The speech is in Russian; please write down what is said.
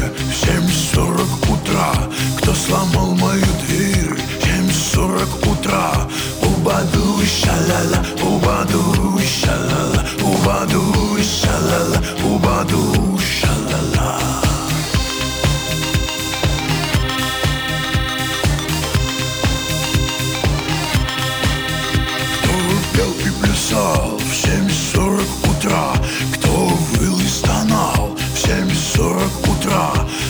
в 7:40 утра. Кто сломал мою дверь в 7:40 утра? Убаду, шалала, убаду, шалала, убаду, шалала, убаду, шалала. Кто пел и плясал в 7:40 утра? Кто выл и стонал в 7:40 утра?